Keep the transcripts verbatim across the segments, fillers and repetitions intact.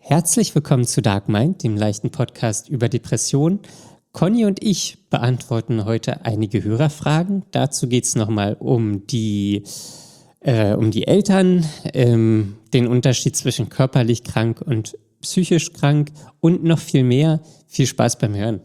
Herzlich willkommen zu Dark Mind, dem leichten Podcast über Depressionen. Conny und ich beantworten heute einige Hörerfragen. Dazu geht es nochmal um die, äh, um die Eltern, ähm, den Unterschied zwischen körperlich krank und psychisch krank und noch viel mehr. Viel Spaß beim Hören.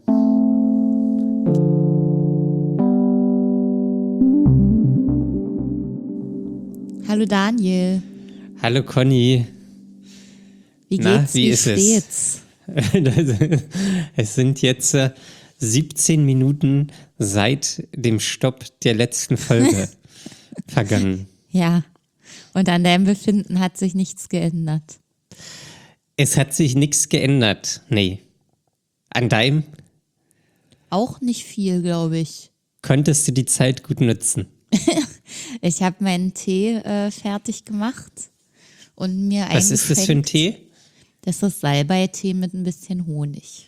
Hallo Daniel. Hallo Conny. Wie geht's? Na, wie, wie ist steht's? Es? Es sind jetzt äh, siebzehn Minuten seit dem Stopp der letzten Folge vergangen. Ja, und an deinem Befinden hat sich nichts geändert. Es hat sich nichts geändert. Nee. An deinem? Auch nicht viel, glaube ich. Konntest du die Zeit gut nutzen? Ich habe meinen Tee äh, fertig gemacht und mir eingeschenkt. Was ist das für ein Tee? Das ist Salbeitee mit ein bisschen Honig.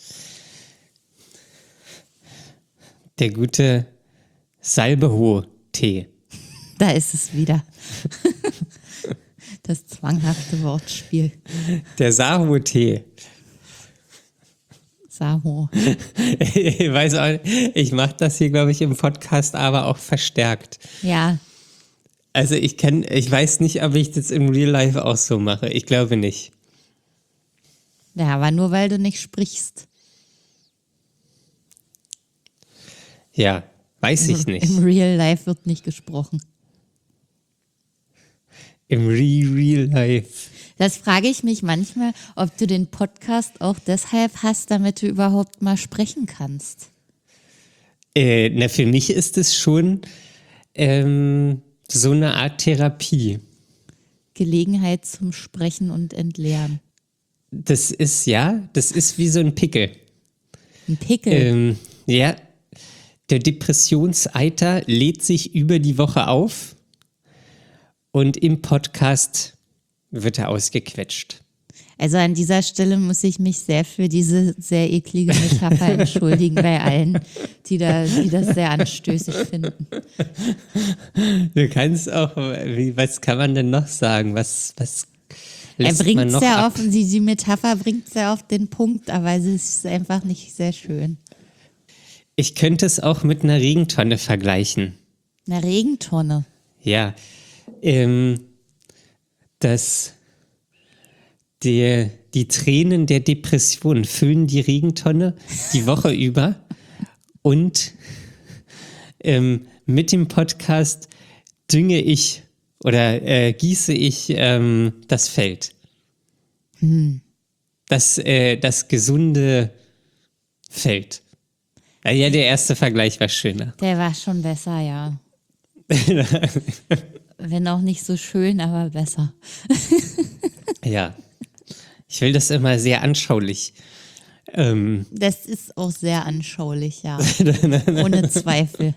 Der gute Salbeho-Tee. Da ist es wieder. Das zwanghafte Wortspiel. Der Saho-Tee. Saho. Ich weiß auch, ich mache das hier, glaube ich, im Podcast aber auch verstärkt. Ja. Also ich kann, ich weiß nicht, ob ich das im Real Life auch so mache. Ich glaube nicht. Ja, aber nur weil du nicht sprichst. Ja, weiß ich nicht. Im Real Life wird nicht gesprochen. Im Re Real Life. Das frage ich mich manchmal, ob du den Podcast auch deshalb hast, damit du überhaupt mal sprechen kannst. Äh, na, für mich ist es schon ähm, so eine Art Therapie. Gelegenheit zum Sprechen und Entleeren. Das ist, ja, das ist wie so ein Pickel. Ein Pickel? Ähm, ja, der Depressionseiter lädt sich über die Woche auf und im Podcast wird er ausgequetscht. Also an dieser Stelle muss ich mich sehr für diese sehr eklige Metapher entschuldigen bei allen, die, da, die das sehr anstößig finden. Du kannst auch, wie, was kann man denn noch sagen? Was, was Er lässt bringt man es noch ja ab? auf, die, die Metapher bringt es ja auf den Punkt, aber es ist einfach nicht sehr schön. Ich könnte es auch mit einer Regentonne vergleichen. Eine Regentonne. Ja, ähm, dass der, die Tränen der Depression füllen die Regentonne die Woche über und ähm, mit dem Podcast dünge ich oder äh, gieße ich ähm, das Feld. Hm. Das, äh, das gesunde Feld. Ja, ja, der erste Vergleich war schöner. Der war schon besser, ja. Wenn auch nicht so schön, aber besser. Ja, ich will das immer sehr anschaulich. Ähm, Das ist auch sehr anschaulich, ja. Ohne Zweifel.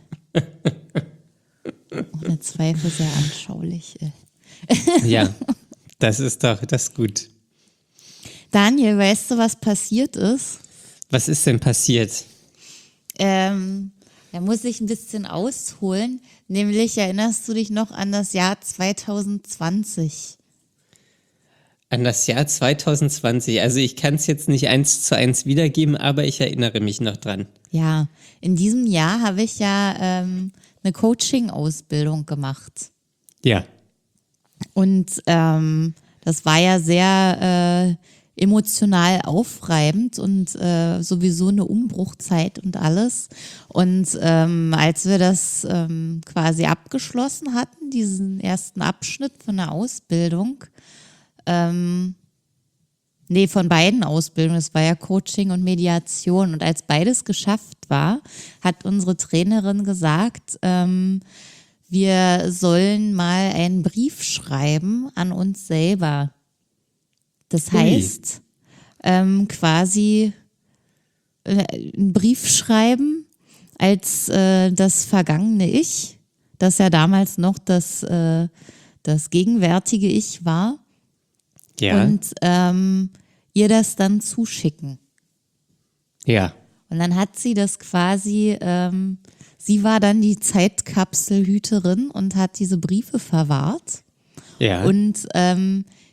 Ohne Zweifel sehr anschaulich. ja, das ist doch, das ist gut. Daniel, weißt du, was passiert ist? Was ist denn passiert? Ähm, da muss ich ein bisschen ausholen. Nämlich erinnerst du dich noch an das Jahr zwanzig zwanzig? An das Jahr zwanzig zwanzig. Also ich kann es jetzt nicht eins zu eins wiedergeben, aber ich erinnere mich noch dran. Ja, in diesem Jahr habe ich ja ähm, eine Coaching-Ausbildung gemacht. Ja. Und ähm, das war ja sehr äh, emotional aufreibend und äh, sowieso eine Umbruchzeit und alles. Und ähm, als wir das ähm, quasi abgeschlossen hatten, diesen ersten Abschnitt von der Ausbildung, ähm, nee, von beiden Ausbildungen, es war ja Coaching und Mediation. Und als beides geschafft war, hat unsere Trainerin gesagt, ähm, wir sollen mal einen Brief schreiben an uns selber. Das heißt, ähm, quasi äh, einen Brief schreiben als äh, das vergangene Ich, das ja damals noch das, äh, das gegenwärtige Ich war. Ja. Und ähm, ihr das dann zuschicken. Ja. Und dann hat sie das quasi, ähm, sie war dann die Zeitkapselhüterin und hat diese Briefe verwahrt. Ja. Und ähm,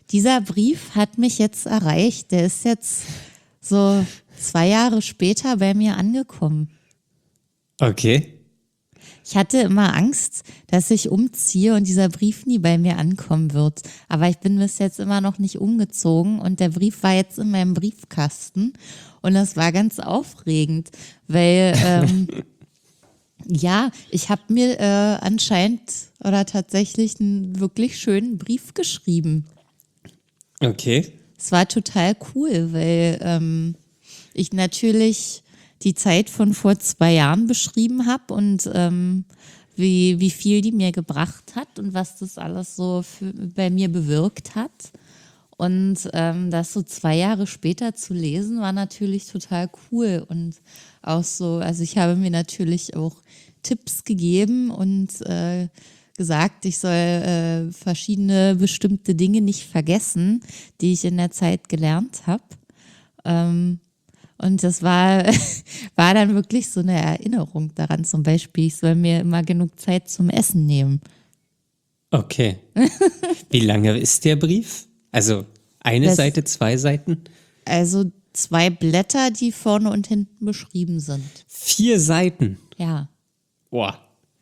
dieser Brief hat mich jetzt erreicht. Der ist jetzt so zwei Jahre später bei mir angekommen. Okay. Ich hatte immer Angst, dass ich umziehe und dieser Brief nie bei mir ankommen wird. Aber ich bin bis jetzt immer noch nicht umgezogen und der Brief war jetzt in meinem Briefkasten und das war ganz aufregend, weil ähm, ja, ich habe mir äh, anscheinend oder tatsächlich einen wirklich schönen Brief geschrieben. Okay. Es war total cool, weil ähm, ich natürlich die Zeit von vor zwei Jahren beschrieben habe und ähm, wie, wie viel die mir gebracht hat und was das alles so für, bei mir bewirkt hat. Und ähm, das so zwei Jahre später zu lesen, war natürlich total cool. Und auch so, also ich habe mir natürlich auch Tipps gegeben und äh, gesagt, ich soll äh, verschiedene bestimmte Dinge nicht vergessen, die ich in der Zeit gelernt habe. Ähm, Und das war, war dann wirklich so eine Erinnerung daran. Zum Beispiel, ich soll mir immer genug Zeit zum Essen nehmen. Okay. Wie lange ist der Brief? Also eine Das- Seite, zwei Seiten? Also zwei Blätter, die vorne und hinten beschrieben sind. Vier Seiten. Ja. Boah.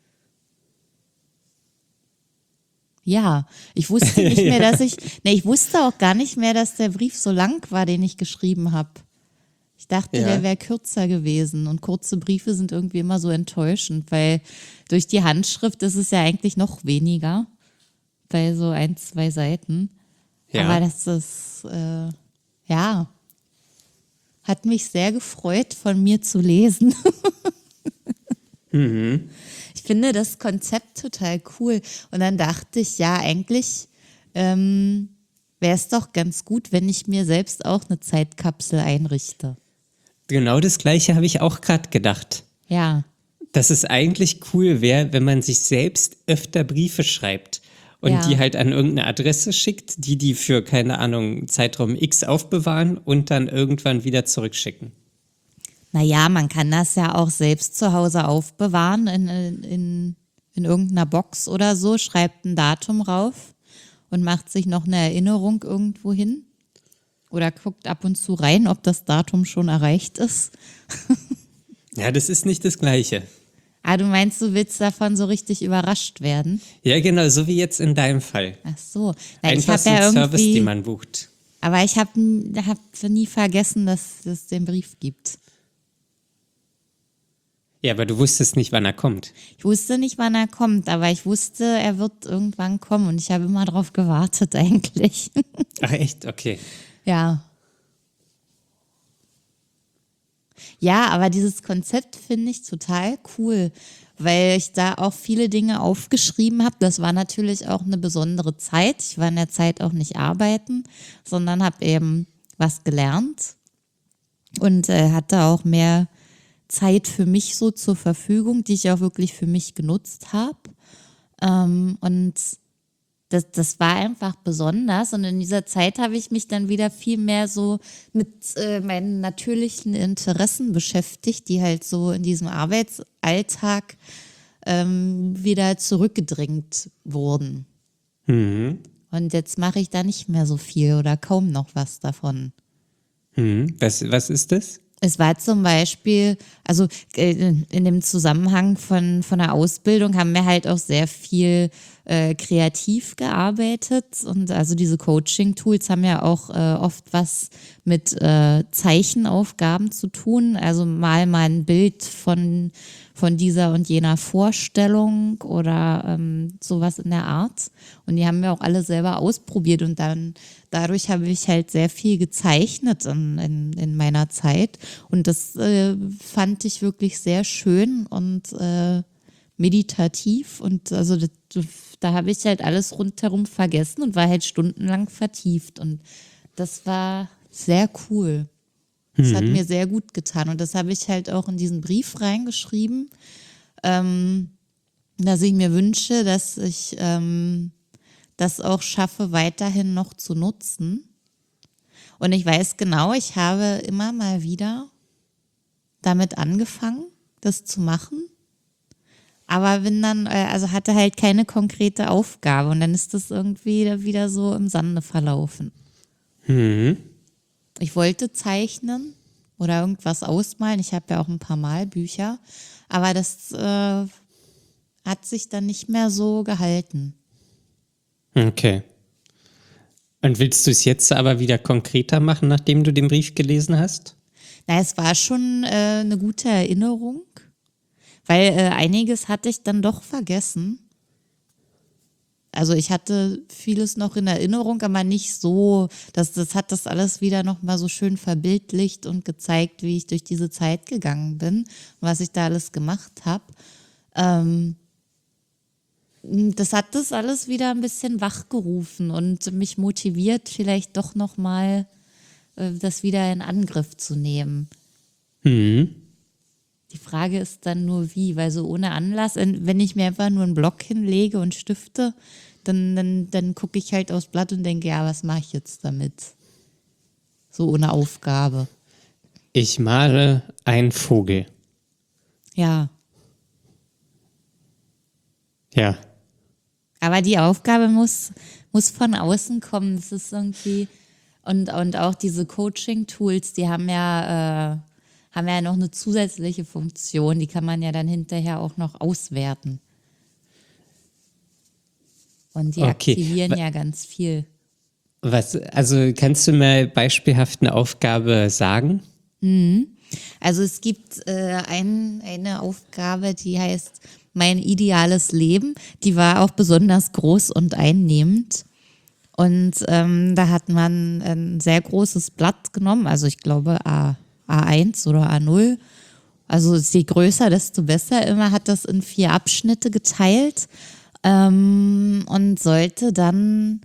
Ja, ich wusste nicht mehr, dass ich, ne, ich wusste auch gar nicht mehr, dass der Brief so lang war, den ich geschrieben habe. Ich dachte, Ja. der wäre kürzer gewesen und kurze Briefe sind irgendwie immer so enttäuschend, weil durch die Handschrift ist es ja eigentlich noch weniger, bei so ein, zwei Seiten. Ja. Aber das ist, äh, ja, hat mich sehr gefreut, von mir zu lesen. Mhm. Ich finde das Konzept total cool. Und dann dachte ich, ja, eigentlich ähm, wäre es doch ganz gut, wenn ich mir selbst auch eine Zeitkapsel einrichte. Genau das Gleiche habe ich auch gerade gedacht. Ja, Dass es eigentlich cool wäre, wenn man sich selbst öfter Briefe schreibt und Ja. die halt an irgendeine Adresse schickt, die die für, keine Ahnung, Zeitraum X aufbewahren und dann irgendwann wieder zurückschicken. naja, man kann das ja auch selbst zu Hause aufbewahren in, in, in irgendeiner Box oder so, schreibt ein Datum rauf und macht sich noch eine Erinnerung irgendwo hin. Oder guckt ab und zu rein, ob das Datum schon erreicht ist. Ja, das ist nicht das Gleiche. Ah, du meinst, du willst davon so richtig überrascht werden? Ja, genau, so wie jetzt in deinem Fall. Ach so. Na, ich Einfach habe so ein ja Service, irgendwie, den man bucht. aber ich habe hab nie vergessen, dass es den Brief gibt. Ja, aber du wusstest nicht, wann er kommt. Ich wusste nicht, wann er kommt, aber ich wusste, er wird irgendwann kommen und ich habe immer drauf gewartet eigentlich. Ach echt? Okay. Ja. Ja, aber dieses Konzept finde ich total cool, weil ich da auch viele Dinge aufgeschrieben habe. Das war natürlich auch eine besondere Zeit. Ich war in der Zeit auch nicht arbeiten, sondern habe eben was gelernt und äh, hatte auch mehr Zeit für mich so zur Verfügung, die ich auch wirklich für mich genutzt habe. Ähm, und das, das war einfach besonders. Und in dieser Zeit habe ich mich dann wieder viel mehr so mit äh, meinen natürlichen Interessen beschäftigt, die halt so in diesem Arbeitsalltag ähm, wieder zurückgedrängt wurden. Mhm. Und jetzt mache ich da nicht mehr so viel oder kaum noch was davon. Mhm. Was, was ist das? Es war zum Beispiel, also äh, in dem Zusammenhang von, von der Ausbildung haben wir halt auch sehr viel äh, kreativ gearbeitet und also diese Coaching-Tools haben ja auch äh, oft was mit äh, Zeichenaufgaben zu tun. Also mal mal ein Bild von, von dieser und jener Vorstellung oder ähm, sowas in der Art. Und die haben wir auch alle selber ausprobiert und dann dadurch habe ich halt sehr viel gezeichnet in, in, in meiner Zeit und das äh, fand ich wirklich sehr schön und äh, meditativ und also das, da habe ich halt alles rundherum vergessen und war halt stundenlang vertieft und das war sehr cool. Das hat mir sehr gut getan und das habe ich halt auch in diesen Brief reingeschrieben, ähm, dass ich mir wünsche, dass ich ähm, das auch schaffe, weiterhin noch zu nutzen. Und ich weiß genau, ich habe immer mal wieder damit angefangen, das zu machen. aber bin dann, äh, also hatte halt keine konkrete Aufgabe und dann ist das irgendwie wieder so im Sande verlaufen. Mhm. Ich wollte zeichnen oder irgendwas ausmalen. Ich habe ja auch ein paar Malbücher, aber das äh, hat sich dann nicht mehr so gehalten. Okay. Und willst du es jetzt aber wieder konkreter machen, nachdem du den Brief gelesen hast? Na, es war schon äh, eine gute Erinnerung, weil äh, einiges hatte ich dann doch vergessen. Also ich hatte vieles noch in Erinnerung, aber nicht so, das, das hat das alles wieder nochmal so schön verbildlicht und gezeigt, wie ich durch diese Zeit gegangen bin und was ich da alles gemacht habe. Ähm, das hat das alles wieder ein bisschen wachgerufen und mich motiviert, vielleicht doch nochmal äh, das wieder in Angriff zu nehmen. Mhm. Die Frage ist dann nur wie, weil so ohne Anlass, wenn ich mir einfach nur einen Block hinlege und Stifte, dann, dann, dann gucke ich halt aufs Blatt und denke, ja, was mache ich jetzt damit? So ohne Aufgabe. Ich male einen Vogel. Ja, Ja. aber die Aufgabe muss, muss von außen kommen. Das ist irgendwie, und, und auch diese Coaching-Tools, die haben ja, äh, haben ja noch eine zusätzliche Funktion, die kann man ja dann hinterher auch noch auswerten. Und die Okay. aktivieren Wa- ja ganz viel. Was, also kannst du mal beispielhaft eine Aufgabe sagen? Also es gibt äh, ein, eine Aufgabe, die heißt Mein ideales Leben. Die war auch besonders groß und einnehmend. Und ähm, da hat man ein sehr großes Blatt genommen, also ich glaube A, A1 oder A null. Also je größer, desto besser. Immer hat das in vier Abschnitte geteilt ähm, und sollte dann,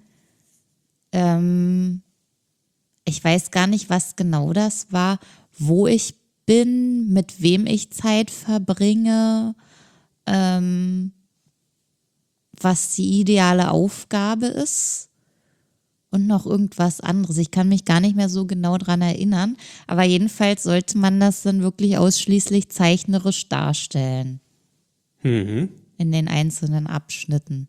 ähm, ich weiß gar nicht, was genau das war, wo ich bin, mit wem ich Zeit verbringe, ähm, was die ideale Aufgabe ist und noch irgendwas anderes. Ich kann mich gar nicht mehr so genau dran erinnern, aber jedenfalls sollte man das dann wirklich ausschließlich zeichnerisch darstellen Mhm. in den einzelnen Abschnitten.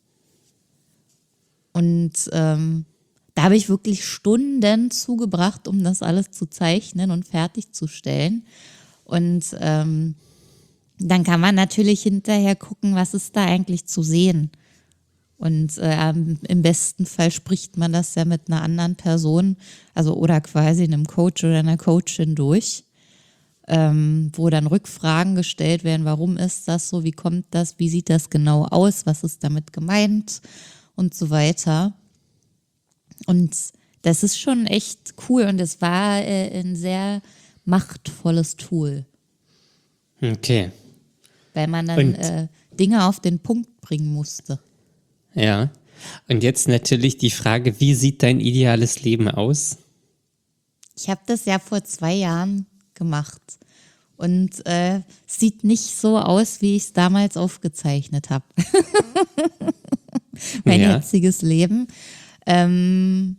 Und ähm, da habe ich wirklich Stunden zugebracht, um das alles zu zeichnen und fertigzustellen. Und ähm, dann kann man natürlich hinterher gucken, was ist da eigentlich zu sehen. Und äh, im besten Fall spricht man das ja mit einer anderen Person, also oder quasi einem Coach oder einer Coachin durch, ähm, wo dann Rückfragen gestellt werden, warum ist das so, wie kommt das, wie sieht das genau aus, was ist damit gemeint und so weiter. Und das ist schon echt cool und es war äh, ein sehr machtvolles Tool, Okay. weil man dann Und äh, Dinge auf den Punkt bringen musste. ja. Und jetzt natürlich die Frage, wie sieht dein ideales Leben aus? Ich habe das ja vor zwei Jahren gemacht und äh, sieht nicht so aus, wie ich es damals aufgezeichnet habe. Mein Ja. jetziges Leben. Ähm,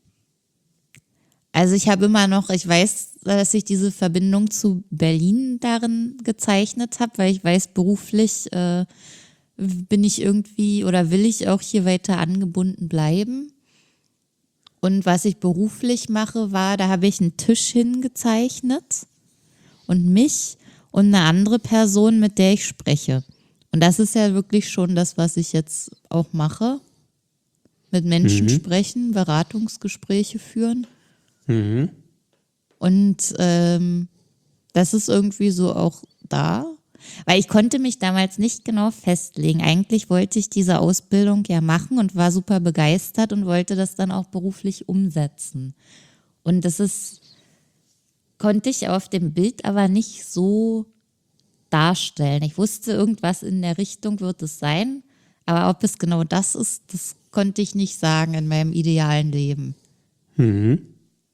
also ich habe immer noch, ich weiß, dass ich diese Verbindung zu Berlin darin gezeichnet habe, weil ich weiß, beruflich äh, bin ich irgendwie oder will ich auch hier weiter angebunden bleiben. Und was ich beruflich mache, war, da habe ich einen Tisch hingezeichnet und mich und eine andere Person, mit der ich spreche. Und das ist ja wirklich schon das, was ich jetzt auch mache. Mit Menschen sprechen, Beratungsgespräche führen. Mhm. Und ähm, das ist irgendwie so auch da. Weil ich konnte mich damals nicht genau festlegen. Eigentlich wollte ich diese Ausbildung ja machen und war super begeistert und wollte das dann auch beruflich umsetzen. Und das ist, konnte ich auf dem Bild aber nicht so darstellen. Ich wusste, irgendwas in der Richtung wird es sein, aber ob es genau das ist, das konnte ich nicht sagen in meinem idealen Leben. Mhm.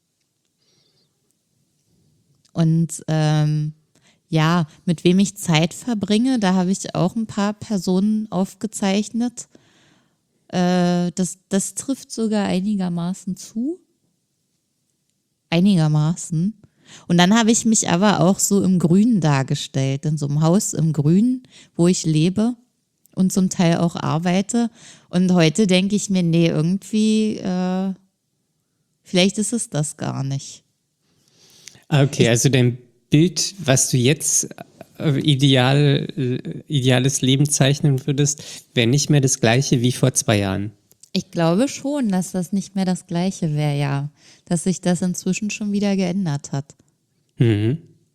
Und ähm, ja, mit wem ich Zeit verbringe, da habe ich auch ein paar Personen aufgezeichnet. Äh, das, das trifft sogar einigermaßen zu. Einigermaßen. Und dann habe ich mich aber auch so im Grünen dargestellt, in so einem Haus im Grünen, wo ich lebe und zum Teil auch arbeite. Und heute denke ich mir, nee, irgendwie, äh, vielleicht ist es das gar nicht. Okay, also dein Bild, was du jetzt äh, ideal, äh, ideales Leben zeichnen würdest, wäre nicht mehr das gleiche wie vor zwei Jahren. Ich glaube schon, dass das nicht mehr das Gleiche wäre, ja. Dass sich das inzwischen schon wieder geändert hat. Mhm.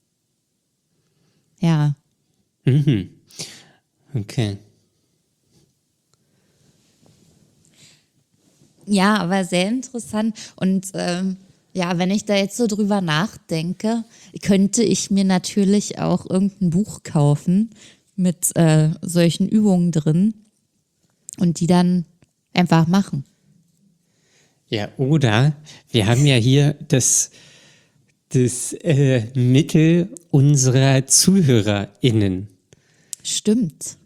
Ja. Mhm. Okay. Ja, aber sehr interessant. Und ähm, ja, wenn ich da jetzt so drüber nachdenke, könnte ich mir natürlich auch irgendein Buch kaufen mit äh, solchen Übungen drin und die dann einfach machen. Ja, oder wir haben ja hier das, das äh, Mittel unserer ZuhörerInnen. Stimmt.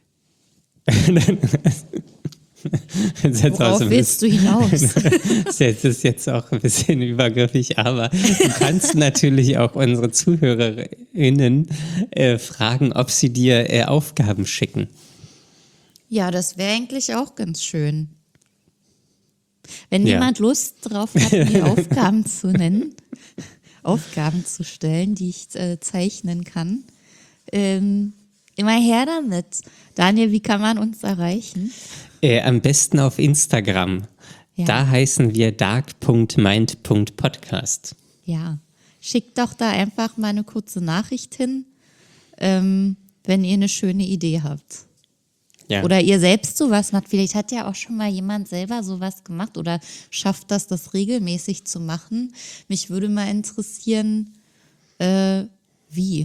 Das ist Worauf so ein willst du bisschen- hinaus? Das ist jetzt auch ein bisschen übergriffig, aber du kannst natürlich auch unsere ZuhörerInnen äh, fragen, ob sie dir äh, Aufgaben schicken. Ja, das wäre eigentlich auch ganz schön. Wenn Ja. jemand Lust drauf hat, mir Aufgaben zu nennen, Aufgaben zu stellen, die ich äh, zeichnen kann, ähm, immer her damit. Daniel, wie kann man uns erreichen? Äh, am besten auf Instagram. Ja. Da heißen wir dark punkt mind punkt podcast. Ja, schickt doch da einfach mal eine kurze Nachricht hin, ähm, wenn ihr eine schöne Idee habt. Ja. Oder ihr selbst sowas macht. Vielleicht hat ja auch schon mal jemand selber sowas gemacht oder schafft das, das regelmäßig zu machen. Mich würde mal interessieren, äh, wie.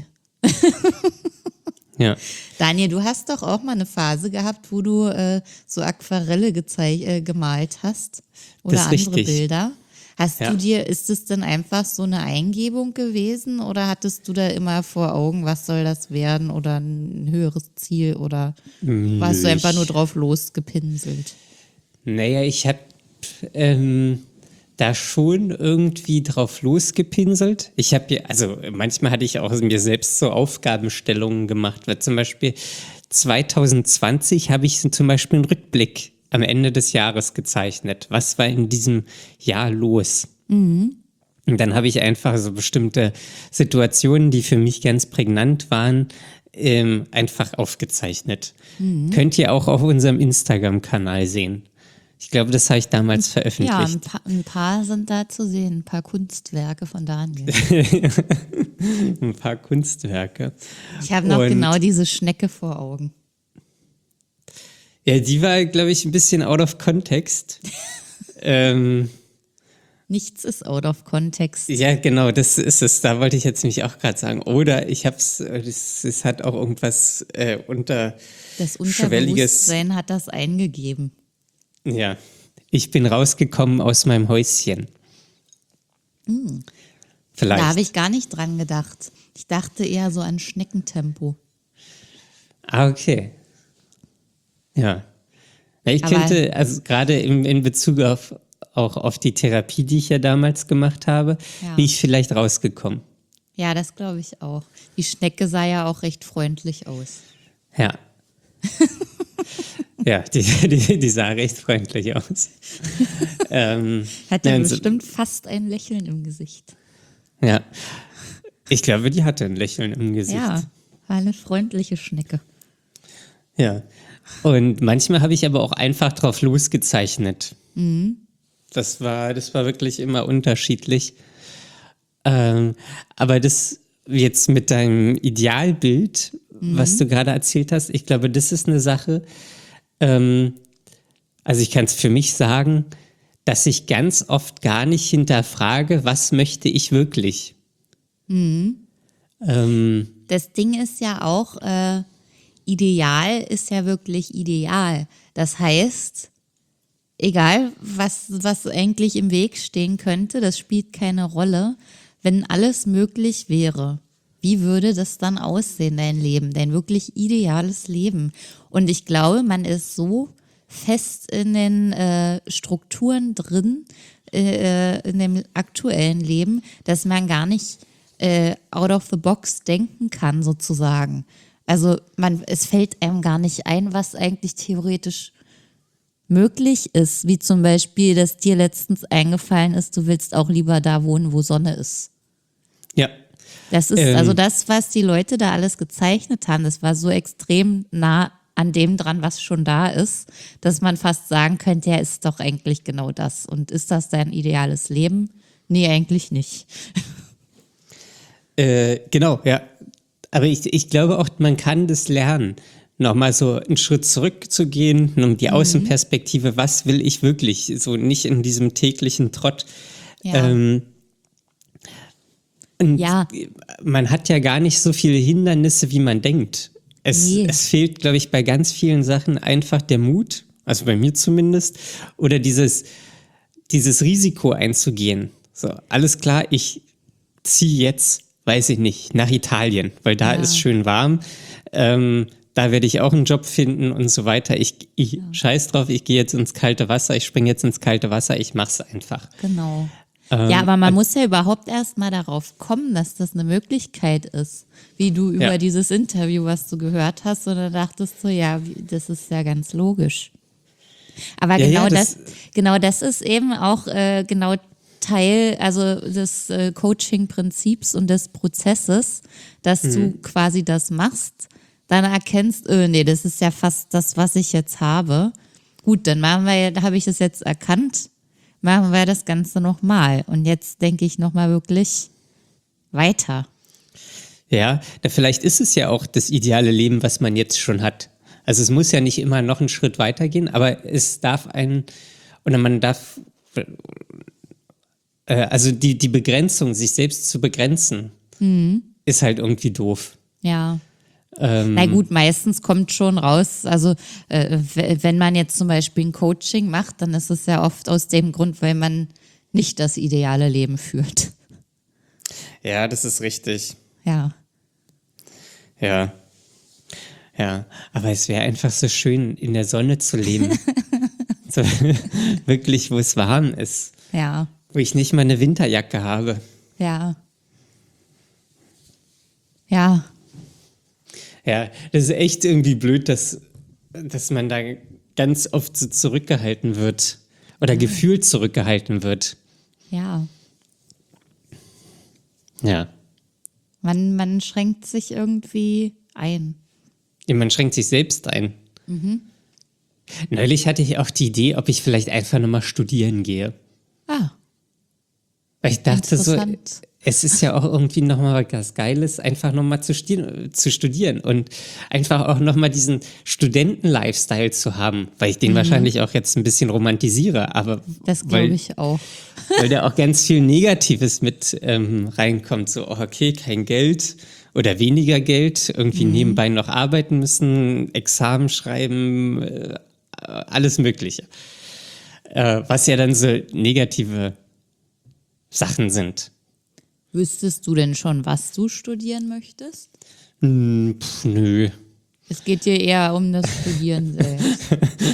Ja. Daniel, du hast doch auch mal eine Phase gehabt, wo du äh, so Aquarelle gezei- äh, gemalt hast oder Das ist andere richtig. Bilder. Hast Ja. du dir, ist es denn einfach so eine Eingebung gewesen oder hattest du da immer vor Augen, was soll das werden oder ein höheres Ziel oder warst du einfach nur drauf losgepinselt? Naja, ich habe ähm, da schon irgendwie drauf losgepinselt. Ich habe ja, also manchmal hatte ich auch mir selbst so Aufgabenstellungen gemacht, weil zum Beispiel zwanzig zwanzig habe ich zum Beispiel einen Rückblick am Ende des Jahres gezeichnet. Was war in diesem Jahr los? Und dann habe ich einfach so bestimmte Situationen, die für mich ganz prägnant waren, ähm, einfach aufgezeichnet. Könnt ihr auch auf unserem Instagram-Kanal sehen. Ich glaube, das habe ich damals Ja, veröffentlicht. ein paar, ein paar sind da zu sehen, ein paar Kunstwerke von Daniel. Ein paar Kunstwerke. Ich habe noch Und- genau diese Schnecke vor Augen. Ja, die war, glaube ich, ein bisschen out of context. ähm, Nichts ist out of context. ja, genau, das ist es. Da wollte ich jetzt nämlich auch gerade sagen. Oder ich habe es, es hat auch irgendwas äh, unter Das schwelliges. Unterbewusstsein hat das eingegeben. Ja, ich bin rausgekommen aus meinem Häuschen. Vielleicht. Da habe ich gar nicht dran gedacht. Ich dachte eher so an Schneckentempo. Ah, okay. Ja. Ja, ich Aber- könnte, also gerade in, in Bezug auf auch auf die Therapie, die ich ja damals gemacht habe, Ja. bin ich vielleicht rausgekommen. Ja, das glaube ich auch. Die Schnecke sah ja auch recht freundlich aus. Ja. Ja, die, die, die sah recht freundlich aus. ähm, Hatte ja, und so- bestimmt fast ein Lächeln im Gesicht. ja. Ich glaube, die hatte ein Lächeln im Gesicht. Ja, war eine freundliche Schnecke. Ja. Und manchmal habe ich aber auch einfach drauf losgezeichnet. Das war, das war wirklich immer unterschiedlich. Ähm, aber das jetzt mit deinem Idealbild, was du gerade erzählt hast, ich glaube, das ist eine Sache. Ähm, also ich kann es für mich sagen, dass ich ganz oft gar nicht hinterfrage, was möchte ich wirklich. Ähm, Das Ding ist ja auch, äh, ideal ist ja wirklich ideal. Das heißt, egal was, was eigentlich im Weg stehen könnte, das spielt keine Rolle. Wenn alles möglich wäre, wie würde das dann aussehen, dein Leben, dein wirklich ideales Leben? Und ich glaube, man ist so fest in den äh, Strukturen drin, äh, in dem aktuellen Leben, dass man gar nicht äh, out of the box denken kann, sozusagen. Also man, es fällt einem gar nicht ein, was eigentlich theoretisch möglich ist, wie zum Beispiel, dass dir letztens eingefallen ist, du willst auch lieber da wohnen, wo Sonne ist. Ja. Das ist Ähm, also das, was die Leute da alles gezeichnet haben, das war so extrem nah an dem dran, was schon da ist, dass man fast sagen könnte, ja, ist doch eigentlich genau das. Und ist das dein ideales Leben? Nee, eigentlich nicht. Äh, genau, ja. Aber ich, ich glaube auch, man kann das lernen, nochmal so einen Schritt zurückzugehen, um die Außenperspektive, was will ich wirklich, so nicht in diesem täglichen Trott. Ja. Ähm, und Ja. man hat ja gar nicht so viele Hindernisse, wie man denkt. Es, Nee. es fehlt, glaube ich, bei ganz vielen Sachen einfach der Mut, also bei mir zumindest, oder dieses, dieses Risiko einzugehen. So, alles klar, ich ziehe jetzt, weiß ich nicht, nach Italien, weil da Ja. ist schön warm. Ähm, da werde ich auch einen Job finden und so weiter. Ich, ich scheiß drauf, ich gehe jetzt ins kalte Wasser, ich springe jetzt ins kalte Wasser, ich mach's einfach. Genau. Ähm, Ja, aber man muss ja überhaupt erst mal darauf kommen, dass das eine Möglichkeit ist. Wie du über Ja. dieses Interview, was du gehört hast, und dann dachtest du, ja, wie- das ist ja ganz logisch. Aber Ja, genau ja, das, das- genau das ist eben auch äh, genau Teil, also des äh, Coaching-Prinzips und des Prozesses, dass Mhm. du quasi das machst, dann erkennst, äh, nee, das ist ja fast das, was ich jetzt habe. Gut, dann machen wir, da habe ich es jetzt erkannt, machen wir das Ganze nochmal. Und jetzt denke ich nochmal wirklich weiter. Ja, da vielleicht ist es ja auch das ideale Leben, was man jetzt schon hat. Also es muss ja nicht immer noch einen Schritt weitergehen, aber es darf ein, oder man darf, äh, also die, die Begrenzung, sich selbst zu begrenzen, ist halt irgendwie doof. Ja. Ähm, Na gut, meistens kommt schon raus, also äh, w- wenn man jetzt zum Beispiel ein Coaching macht, dann ist es ja oft aus dem Grund, weil man nicht das ideale Leben führt. ja, das ist richtig. Ja. Ja. Ja, aber es wäre einfach so schön, in der Sonne zu leben. So, wirklich, wo es warm ist. Ja. Wo ich nicht mal eine Winterjacke habe. Ja. Ja. Ja, das ist echt irgendwie blöd, dass, dass man da ganz oft so zurückgehalten wird. Oder gefühlt zurückgehalten wird. Ja. Ja. Man, man schränkt sich irgendwie ein. Ja, man schränkt sich selbst ein. Neulich hatte ich auch die Idee, ob ich vielleicht einfach nochmal studieren gehe. Ah, Weil ich dachte so, interessant. es ist ja auch irgendwie nochmal was Geiles, einfach nochmal zu, sti- zu studieren und einfach auch nochmal diesen Studenten-Lifestyle zu haben, weil ich den wahrscheinlich auch jetzt ein bisschen romantisiere, aber Das weil, glaube ich auch. weil da auch ganz viel Negatives mit ähm, reinkommt, so oh, okay, kein Geld oder weniger Geld, irgendwie nebenbei noch arbeiten müssen, Examen schreiben, äh, alles Mögliche. Äh, was ja dann so negative Sachen sind. Wüsstest du denn schon, was du studieren möchtest? Hm, pf, nö. Es geht dir eher um das Studieren selbst.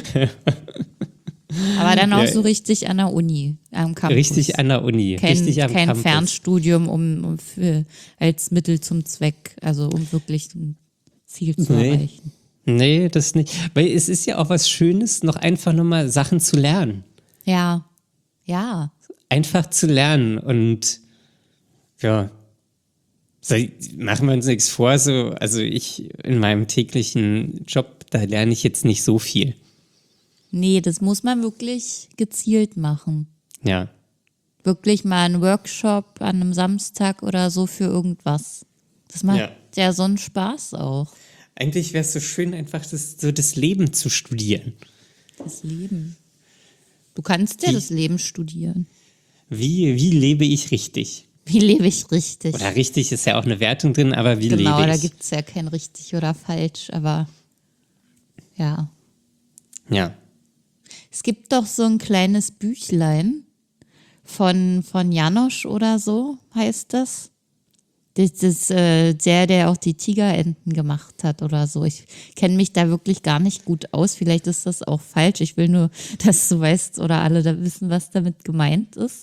Aber dann auch Ja. so richtig an der Uni, am Campus. Richtig an der Uni, kein, richtig am kein Campus. Fernstudium um, um für, als Mittel zum Zweck, also um wirklich ein Ziel zu Nee. erreichen. Nee, das nicht. Weil es ist ja auch was Schönes, noch einfach nochmal Sachen zu lernen. Ja, ja, Einfach zu lernen und ja, so, machen wir uns nichts vor, so, also ich in meinem täglichen Job, da lerne ich jetzt nicht so viel. nee, das muss man wirklich gezielt machen. Ja, Wirklich mal einen Workshop an einem Samstag oder so für irgendwas. Das macht Ja. ja, so einen Spaß auch, eigentlich wäre es so schön, einfach das, so das Leben zu studieren. das Leben. Du kannst ja Wie- das Leben studieren. Wie, wie lebe ich richtig? Wie lebe ich richtig? Oder richtig ist ja auch eine Wertung drin, aber wie Genau, lebe da ich? gibt es ja kein richtig oder falsch, aber ja. Ja. Es gibt doch so ein kleines Büchlein von, von Janosch oder so, heißt das. Das ist äh, der, der auch die Tigerenten gemacht hat oder so. Ich kenne mich da wirklich gar nicht gut aus. Vielleicht ist das auch falsch. Ich will nur, dass du weißt oder alle da wissen, was damit gemeint ist.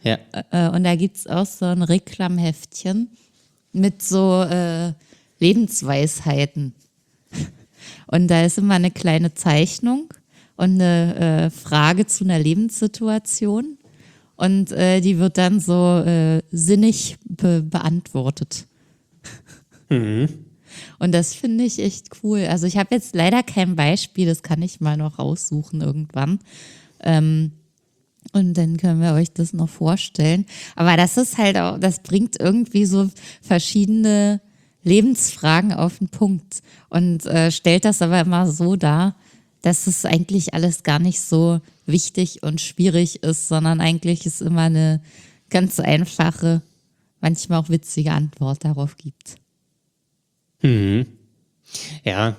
Ja. Äh, und da gibt es auch so ein Reklamheftchen mit so äh, Lebensweisheiten. Und da ist immer eine kleine Zeichnung und eine äh, Frage zu einer Lebenssituation. Und äh, die wird dann so äh, sinnig be- beantwortet. Mhm. Und das finde ich echt cool. Also ich habe jetzt leider kein Beispiel, das kann ich mal noch raussuchen irgendwann. Ähm, und dann können wir euch das noch vorstellen. Aber das ist halt auch, das bringt irgendwie so verschiedene Lebensfragen auf den Punkt und äh, stellt das aber immer so dar, dass es eigentlich alles gar nicht so wichtig und schwierig ist, sondern eigentlich es immer eine ganz einfache, manchmal auch witzige Antwort darauf gibt. Mhm. Ja.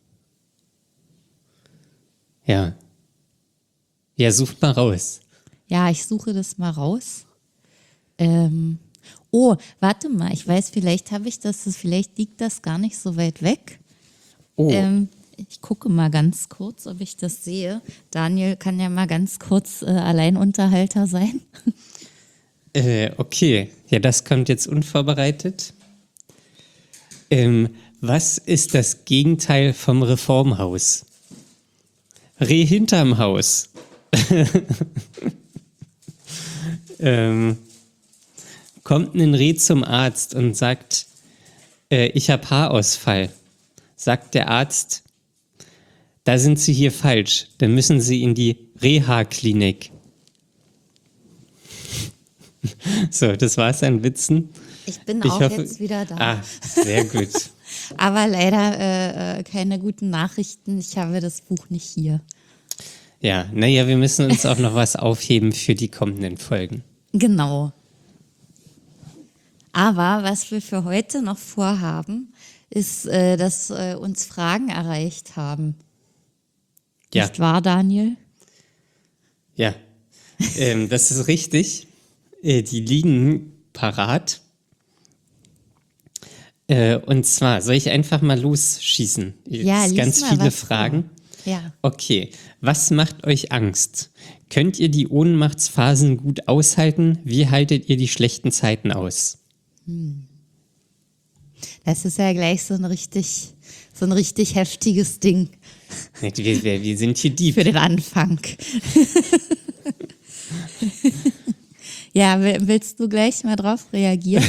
Ja. Ja, sucht mal raus. Ja, ich suche das mal raus. Ähm, oh, warte mal, ich weiß, vielleicht habe ich das, vielleicht liegt das gar nicht so weit weg. Oh, Ähm, ich gucke mal ganz kurz, ob ich das sehe. Daniel kann ja mal ganz kurz äh, Alleinunterhalter sein. äh, okay. Ja, das kommt jetzt unvorbereitet. Ähm, was ist das Gegenteil vom Reformhaus? Reh hinterm Haus. ähm, kommt ein Reh zum Arzt und sagt, äh, ich habe Haarausfall. Sagt der Arzt, da sind Sie hier falsch. Dann müssen Sie in die Reha-Klinik. So, das war's an Witzen. Ich bin Ich auch hoffe- jetzt wieder da. Ah, sehr gut. Aber leider äh, äh, keine guten Nachrichten. Ich habe das Buch nicht hier. Ja, naja, wir müssen uns auch noch was aufheben für die kommenden Folgen. Genau. Aber was wir für heute noch vorhaben, ist, äh, dass äh, uns Fragen erreicht haben. Ja, Nicht wahr, Daniel? ja, ähm, das ist richtig. Äh, die liegen parat. Äh, und zwar, soll ich einfach mal losschießen? Ja, Jetzt lies ganz mal viele was vor. Fragen. Ja. Okay, was macht euch Angst? Könnt ihr die Ohnmachtsphasen gut aushalten? Wie haltet ihr die schlechten Zeiten aus? Das ist ja gleich so ein richtig, so ein richtig heftiges Ding Wir, wir, wir sind hier deep. für den Anfang. Ja, will- willst du gleich mal drauf reagieren?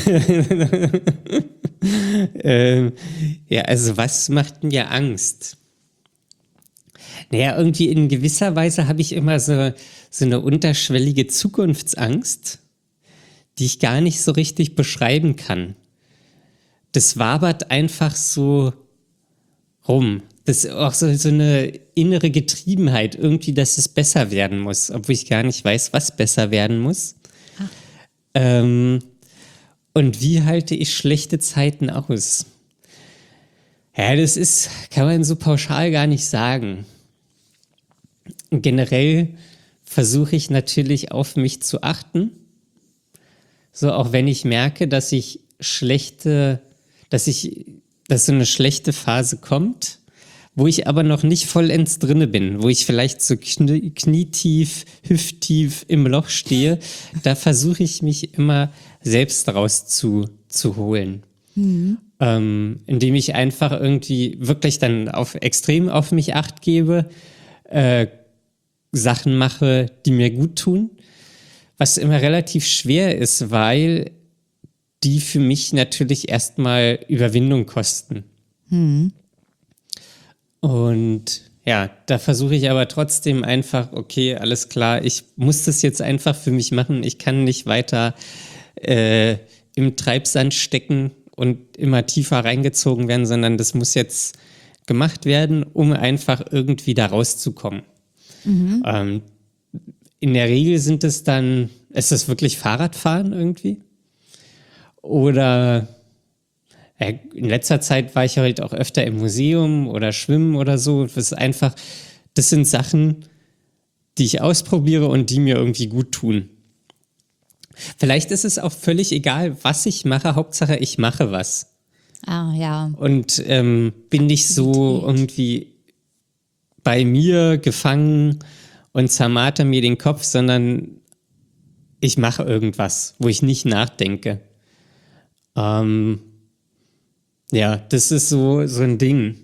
Ähm, ja, also was macht mir Angst? Naja, irgendwie in gewisser Weise habe ich immer so, so eine unterschwellige Zukunftsangst, die ich gar nicht so richtig beschreiben kann. Das wabert einfach so rum. Das ist auch so, so eine innere Getriebenheit, irgendwie, dass es besser werden muss, obwohl ich gar nicht weiß, was besser werden muss. Ähm, und wie halte ich schlechte Zeiten aus? Ja, das ist, kann man so pauschal gar nicht sagen. Generell versuche ich natürlich auf mich zu achten. So, auch wenn ich merke, dass ich schlechte, dass ich, dass so eine schlechte Phase kommt, wo ich aber noch nicht vollends drinne bin, wo ich vielleicht so knie, knietief, hüfttief im Loch stehe, da versuche ich mich immer selbst raus zu, zu holen. Mhm. Ähm, indem ich einfach irgendwie wirklich dann auf extrem auf mich acht gebe, äh, Sachen mache, die mir gut tun, was immer relativ schwer ist, weil die für mich natürlich erstmal Überwindung kosten. Hm. Und ja, da versuche ich aber trotzdem einfach, okay, alles klar, ich muss das jetzt einfach für mich machen. Ich kann nicht weiter äh, im Treibsand stecken und immer tiefer reingezogen werden, sondern das muss jetzt gemacht werden, um einfach irgendwie da rauszukommen. Mhm. Ähm, in der Regel sind es dann, ist das wirklich Fahrradfahren irgendwie? Oder äh, in letzter Zeit war ich halt auch öfter im Museum oder schwimmen oder so. Das ist einfach, das sind Sachen, die ich ausprobiere und die mir irgendwie gut tun. Vielleicht ist es auch völlig egal, was ich mache, Hauptsache ich mache was. Ah, ja. Und ähm, bin nicht so irgendwie bei mir gefangen und zermarter mir den Kopf, sondern ich mache irgendwas, wo ich nicht nachdenke. Ähm, ja, das ist so, so ein Ding.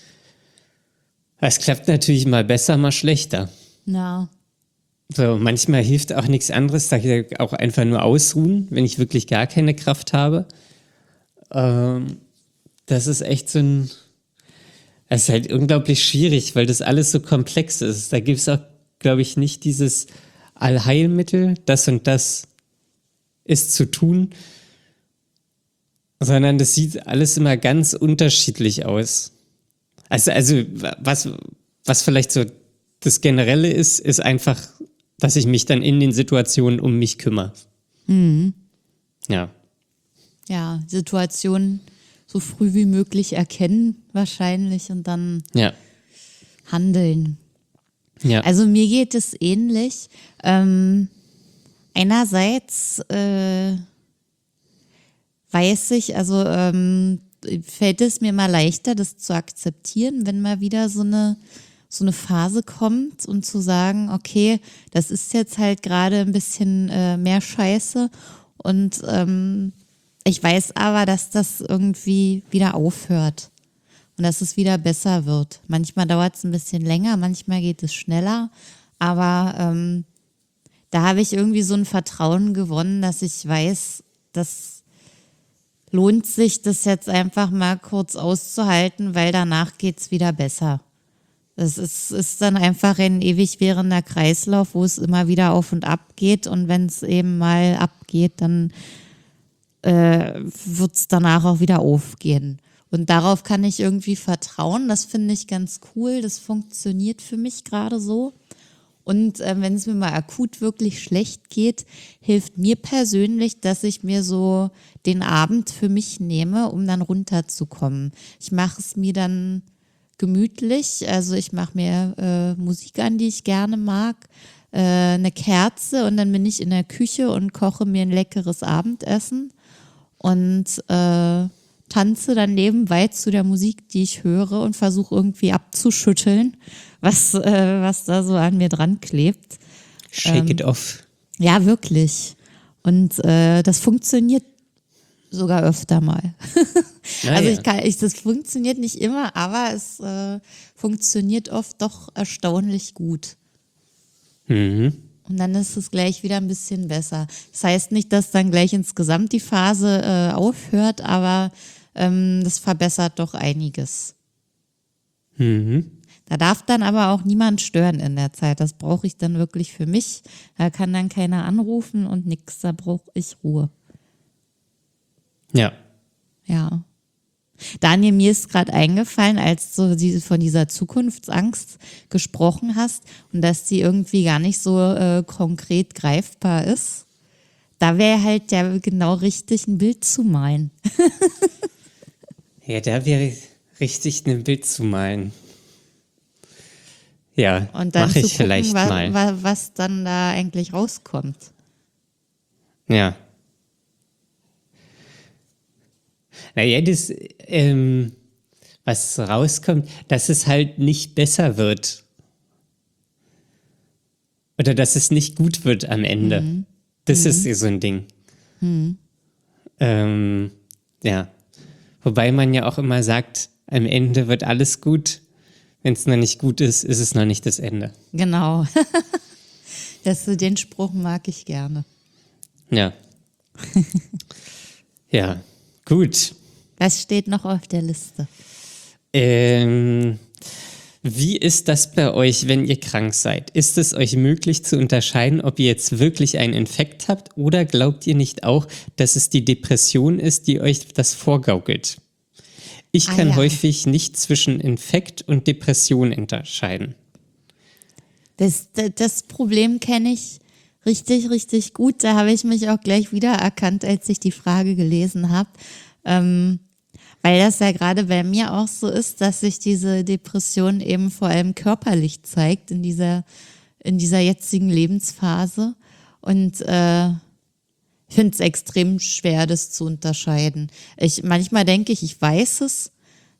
Es klappt natürlich mal besser, mal schlechter. Ja. So, manchmal hilft auch nichts anderes, da ich auch einfach nur ausruhen, wenn ich wirklich gar keine Kraft habe. Ähm, das ist echt so ein, es ist halt unglaublich schwierig, weil das alles so komplex ist. Da gibt es auch, glaube ich, nicht dieses Allheilmittel, das und das ist zu tun, sondern das sieht alles immer ganz unterschiedlich aus. Also, also was, was vielleicht so das Generelle ist, ist einfach, dass ich mich dann in den Situationen um mich kümmere. Mhm. Ja. Ja, Situationen so früh wie möglich erkennen wahrscheinlich und dann Ja. handeln. Ja. Also mir geht es ähnlich. Ähm, einerseits äh, weiß ich, also ähm, fällt es mir mal leichter, das zu akzeptieren, wenn mal wieder so eine so eine Phase kommt und zu sagen, okay, das ist jetzt halt gerade ein bisschen äh, mehr Scheiße und ähm, ich weiß aber, dass das irgendwie wieder aufhört und dass es wieder besser wird. Manchmal dauert es ein bisschen länger, manchmal geht es schneller, aber ähm, da habe ich irgendwie so ein Vertrauen gewonnen, dass ich weiß, das lohnt sich, das jetzt einfach mal kurz auszuhalten, weil danach geht's wieder besser. Das ist, ist dann einfach ein ewig währender Kreislauf, wo es immer wieder auf und ab geht. Und wenn es eben mal abgeht, dann äh, wird es danach auch wieder aufgehen. Und darauf kann ich irgendwie vertrauen. Das finde ich ganz cool. Das funktioniert für mich gerade so. Und äh, wenn es mir mal akut wirklich schlecht geht, hilft mir persönlich, dass ich mir so den Abend für mich nehme, um dann runterzukommen. Ich mache es mir dann gemütlich, also ich mache mir äh, Musik an, die ich gerne mag, äh, eine Kerze und dann bin ich in der Küche und koche mir ein leckeres Abendessen und äh, tanze dann nebenbei zu der Musik, die ich höre und versuche irgendwie abzuschütteln, was, äh, was da so an mir dran klebt. Shake ähm, it off. Ja, wirklich. Und äh, das funktioniert sogar öfter mal. Ah, also ja. ich kann, ich, das funktioniert nicht immer, aber es äh, funktioniert oft doch erstaunlich gut. Mhm. Und dann ist es gleich wieder ein bisschen besser. Das heißt nicht, dass dann gleich insgesamt die Phase äh, aufhört, aber ähm, das verbessert doch einiges. Mhm. Da darf dann aber auch niemand stören in der Zeit. Das brauche ich dann wirklich für mich. Da kann dann keiner anrufen und nix. Da brauche ich Ruhe. Ja. Ja. Daniel, mir ist gerade eingefallen, als du diese, von dieser Zukunftsangst gesprochen hast und dass die irgendwie gar nicht so äh, konkret greifbar ist. Da wäre halt ja genau richtig, ein Bild zu malen. Ja, da wäre richtig ein Bild zu malen. Ja, Und dann mache zu ich gucken, vielleicht wa mal. wa was dann da eigentlich rauskommt. Ja. Naja, das, ähm, was rauskommt, dass es halt nicht besser wird. Oder dass es nicht gut wird am Ende. Mhm. Das Mhm. ist so ein Ding. Mhm. Ähm, ja. Wobei man ja auch immer sagt, am Ende wird alles gut. Wenn es noch nicht gut ist, ist es noch nicht das Ende. Genau. das, den Spruch mag ich gerne. Ja. Ja, gut. Was steht noch auf der Liste? Ähm, wie ist das bei euch, wenn ihr krank seid? Ist es euch möglich zu unterscheiden, ob ihr jetzt wirklich einen Infekt habt oder glaubt ihr nicht auch, dass es die Depression ist, die euch das vorgaukelt? Ich Ah, kann ja. häufig nicht zwischen Infekt und Depression unterscheiden. Das, das, das Problem kenne ich richtig, richtig gut. Da habe ich mich auch gleich wiedererkannt, als ich die Frage gelesen habe. Ähm, weil das ja gerade bei mir auch so ist, dass sich diese Depression eben vor allem körperlich zeigt in dieser, in dieser jetzigen Lebensphase. Und äh, ich finde es extrem schwer, das zu unterscheiden. Ich, manchmal denke ich, ich weiß es,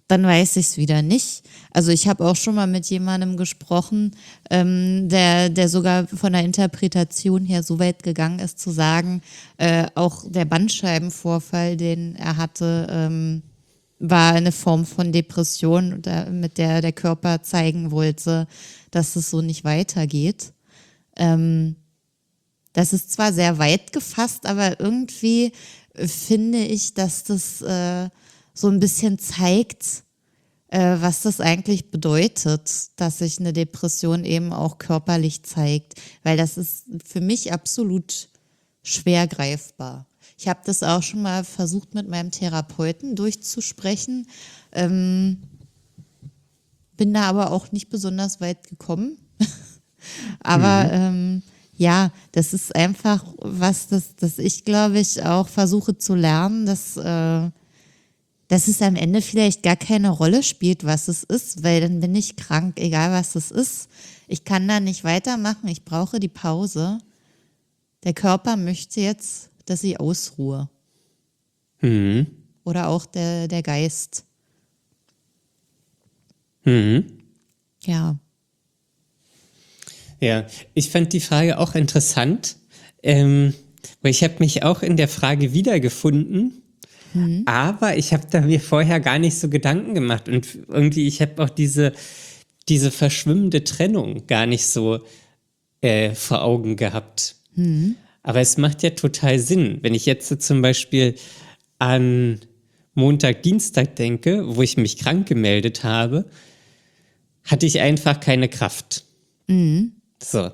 dann weiß ich es wieder nicht. Also ich habe auch schon mal mit jemandem gesprochen, ähm, der, der sogar von der Interpretation her so weit gegangen ist, zu sagen, äh, auch der Bandscheibenvorfall, den er hatte, ähm, war eine Form von Depression, da- mit der der Körper zeigen wollte, dass es so nicht weitergeht. Ähm, das ist zwar sehr weit gefasst, aber irgendwie äh, finde ich, dass das äh, so ein bisschen zeigt, äh, was das eigentlich bedeutet, dass sich eine Depression eben auch körperlich zeigt. Weil das ist für mich absolut schwer greifbar. Ich habe das auch schon mal versucht, mit meinem Therapeuten durchzusprechen, ähm, bin da aber auch nicht besonders weit gekommen. Aber ähm, ja, das ist einfach was, das, das ich, glaube ich, auch versuche zu lernen, dass, äh, dass es am Ende vielleicht gar keine Rolle spielt, was es ist, weil dann bin ich krank, egal was es ist. Ich kann da nicht weitermachen, ich brauche die Pause. Der Körper möchte jetzt, dass ich ausruhe. Mhm. Oder auch der, der Geist. Mhm. Ja. Ja, ich fand die Frage auch interessant, ähm, weil ich habe mich auch in der Frage wiedergefunden, aber ich habe da mir vorher gar nicht so Gedanken gemacht und irgendwie, ich habe auch diese, diese verschwimmende Trennung gar nicht so äh, vor Augen gehabt. Aber es macht ja total Sinn, wenn ich jetzt so zum Beispiel an Montag, Dienstag denke, wo ich mich krank gemeldet habe, hatte ich einfach keine Kraft. So.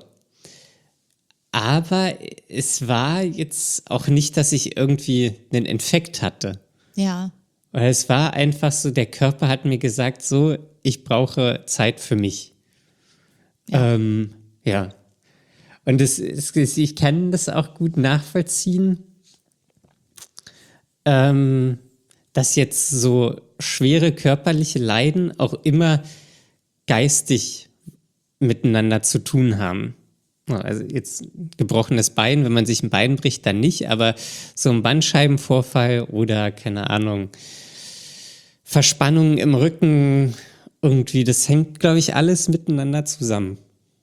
Aber es war jetzt auch nicht, dass ich irgendwie einen Infekt hatte. Ja. Weil es war einfach so, der Körper hat mir gesagt, so, ich brauche Zeit für mich. Ja. Ähm, ja. Und es, es, ich kann das auch gut nachvollziehen, ähm, dass jetzt so schwere körperliche Leiden auch immer geistig miteinander zu tun haben. Also jetzt gebrochenes Bein, wenn man sich ein Bein bricht, dann nicht, aber so ein Bandscheibenvorfall oder, keine Ahnung, Verspannungen im Rücken, irgendwie, das hängt, glaube ich, alles miteinander zusammen.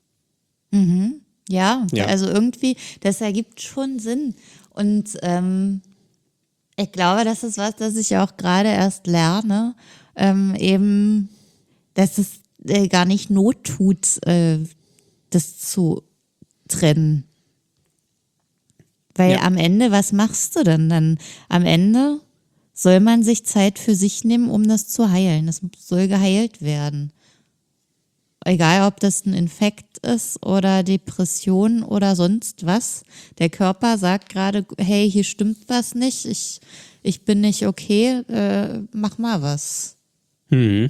Ja, Ja. also irgendwie, das ergibt schon Sinn. Und ähm, ich glaube, das ist was, das ich auch gerade erst lerne, ähm, eben, dass es äh, gar nicht Not tut, äh, das zu trennen. Weil Ja. am Ende, was machst du denn dann? Am Ende soll man sich Zeit für sich nehmen, um das zu heilen. Das soll geheilt werden. Egal, ob das ein Infekt ist oder Depression oder sonst was. Der Körper sagt gerade, hey, hier stimmt was nicht, ich, ich bin nicht okay, äh, mach mal was. Mhm.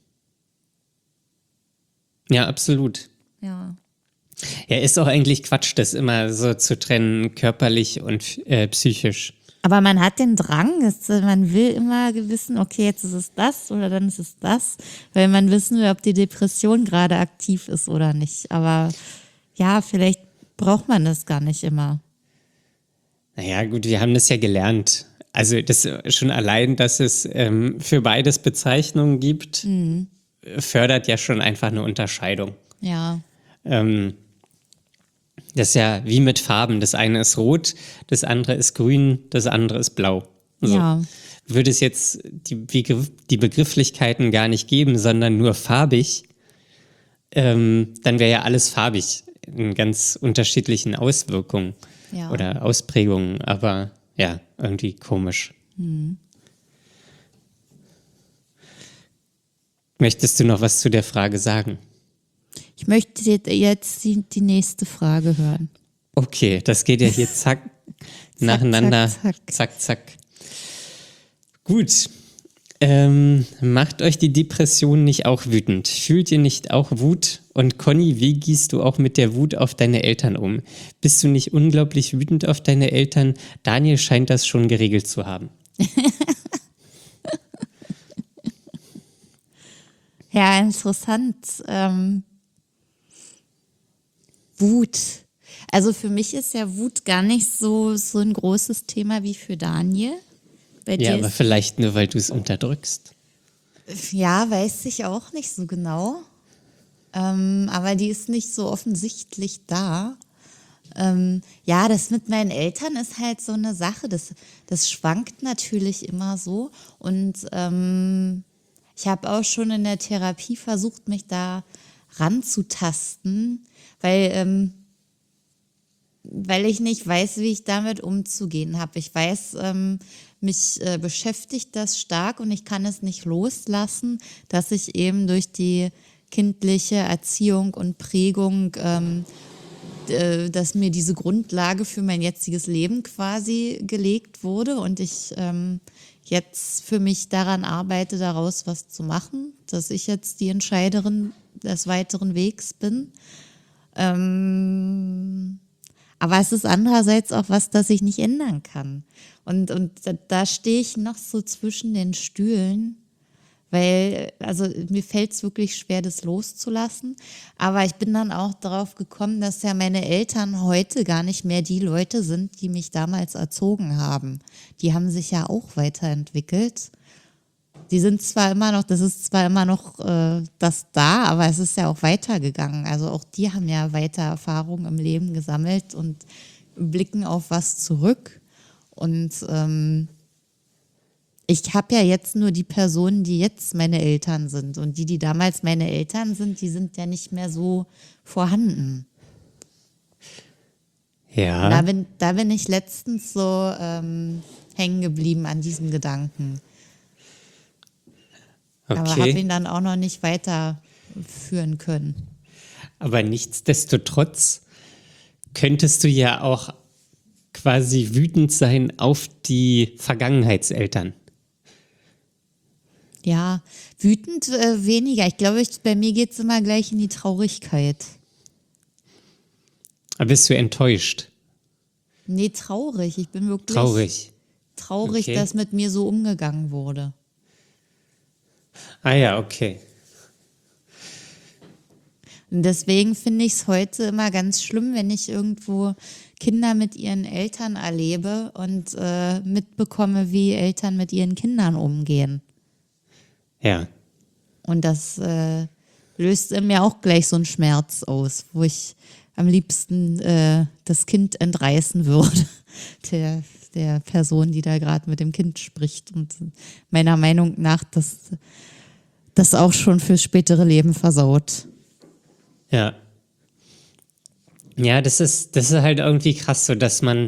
Ja, absolut. Ja. Ja, ist auch eigentlich Quatsch, das immer so zu trennen, körperlich und äh, psychisch. Aber man hat den Drang, es, man will immer wissen, okay, jetzt ist es das oder dann ist es das, weil man wissen will, ob die Depression gerade aktiv ist oder nicht. Aber ja, vielleicht braucht man das gar nicht immer. Naja, gut, wir haben das ja gelernt. Also das schon allein, dass es ähm, für beides Bezeichnungen gibt, fördert ja schon einfach eine Unterscheidung. Ja, Ähm, das ist ja wie mit Farben. Das eine ist rot, das andere ist grün, das andere ist blau. So. ja, Würde es jetzt die, Begriff, die Begrifflichkeiten gar nicht geben, sondern nur farbig, ähm, dann wäre ja alles farbig in ganz unterschiedlichen Auswirkungen ja. oder Ausprägungen. Aber ja, irgendwie komisch. Möchtest du noch was zu der Frage sagen? Ich möchte jetzt die, die nächste Frage hören. Okay, das geht ja hier zack, nacheinander, zack, zack, zack. Gut. Ähm, macht euch die Depression nicht auch wütend? Fühlt ihr nicht auch Wut? Und Conny, wie gehst du auch mit der Wut auf deine Eltern um? Bist du nicht unglaublich wütend auf deine Eltern? Daniel scheint das schon geregelt zu haben. Ja, interessant. Ähm, Wut. Also für mich ist ja Wut gar nicht so, so ein großes Thema wie für Daniel. Bei Ja, dir aber ist, vielleicht nur, weil du es unterdrückst. Ja, weiß ich auch nicht so genau. Ähm, aber die ist nicht so offensichtlich da. Ähm, ja, das mit meinen Eltern ist halt so eine Sache. Das, das schwankt natürlich immer so. Und ähm, ich habe auch schon in der Therapie versucht, mich da ranzutasten, weil, ähm, weil ich nicht weiß, wie ich damit umzugehen habe. Ich weiß, ähm, mich äh, beschäftigt das stark und ich kann es nicht loslassen, dass ich eben durch die kindliche Erziehung und Prägung, ähm, äh, dass mir diese Grundlage für mein jetziges Leben quasi gelegt wurde und ich ähm, jetzt für mich daran arbeite, daraus was zu machen, dass ich jetzt die Entscheiderin des weiteren Wegs bin. Ähm, aber es ist andererseits auch was, das ich nicht ändern kann. Und, und da, da stehe ich noch so zwischen den Stühlen, weil, also mir fällt es wirklich schwer, das loszulassen. Aber ich bin dann auch darauf gekommen, dass ja meine Eltern heute gar nicht mehr die Leute sind, die mich damals erzogen haben. Die haben sich ja auch weiterentwickelt. Die sind zwar immer noch, das ist zwar immer noch äh, das da, aber es ist ja auch weitergegangen. Also auch die haben ja weiter Erfahrungen im Leben gesammelt und blicken auf was zurück. Und ähm, ich habe ja jetzt nur die Personen, die jetzt meine Eltern sind. Und die, die damals meine Eltern sind, die sind ja nicht mehr so vorhanden. Ja. Da bin, da bin ich letztens so ähm, hängen geblieben an diesem Gedanken. Okay. Aber habe ihn dann auch noch nicht weiterführen können. Aber nichtsdestotrotz könntest du ja auch quasi wütend sein auf die Vergangenheitseltern. Ja, wütend äh, weniger. Ich glaube, ich, bei mir geht es immer gleich in die Traurigkeit. Aber bist du enttäuscht? Nee, traurig. Ich bin wirklich Traurig. traurig, Okay. dass mit mir so umgegangen wurde. Ah ja, okay. Und deswegen finde ich es heute immer ganz schlimm, wenn ich irgendwo Kinder mit ihren Eltern erlebe und äh, mitbekomme, wie Eltern mit ihren Kindern umgehen. Ja. Und das äh, löst in mir auch gleich so einen Schmerz aus, wo ich am liebsten äh, das Kind entreißen würde, der, der Person, die da gerade mit dem Kind spricht. Und meiner Meinung nach das, das auch schon fürs spätere Leben versaut. Ja. Ja, das ist, das ist halt irgendwie krass, so dass man,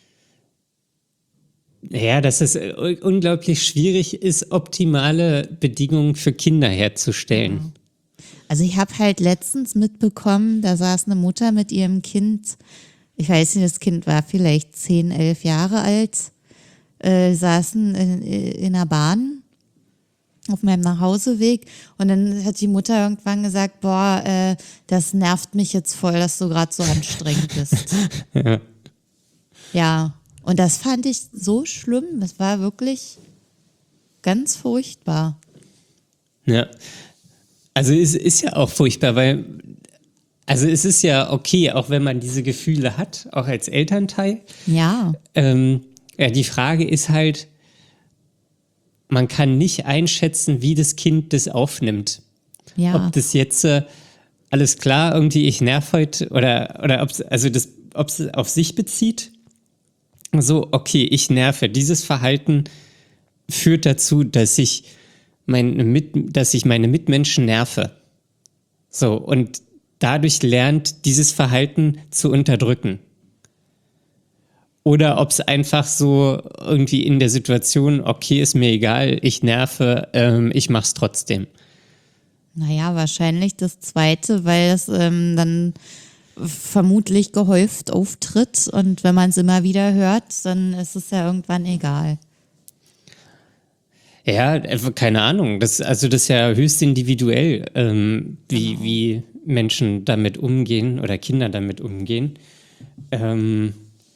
ja, dass es unglaublich schwierig ist, optimale Bedingungen für Kinder herzustellen. Also ich habe halt letztens mitbekommen, da saß eine Mutter mit ihrem Kind, ich weiß nicht, das Kind war vielleicht zehn, elf Jahre alt, äh, saßen in, in der Bahn auf meinem Nachhauseweg und dann hat die Mutter irgendwann gesagt, boah, äh, das nervt mich jetzt voll, dass du gerade so anstrengend bist. Ja. Ja, und das fand ich so schlimm, das war wirklich ganz furchtbar. Ja. Also es ist ja auch furchtbar, weil, also es ist ja okay, auch wenn man diese Gefühle hat, auch als Elternteil. Ja, Ähm, ja, die Frage ist halt, man kann nicht einschätzen, wie das Kind das aufnimmt. ja. Ob das jetzt äh, alles klar, irgendwie ich nerv heute oder, oder ob es also das, ob es auf sich bezieht. So, okay, ich nerve. Dieses Verhalten führt dazu, dass ich meine, Mit, dass ich meine Mitmenschen nerve. So, und dadurch lernt, dieses Verhalten zu unterdrücken. Oder ob es einfach so irgendwie in der Situation, okay, ist mir egal, ich nerve, ähm, ich mach's trotzdem. Naja, wahrscheinlich das Zweite, weil es ähm, dann vermutlich gehäuft auftritt und wenn man es immer wieder hört, dann ist es ja irgendwann egal. Ja, keine Ahnung. Das, also das ist ja höchst individuell, ähm, wie, Genau. wie Menschen damit umgehen oder Kinder damit umgehen. Ähm,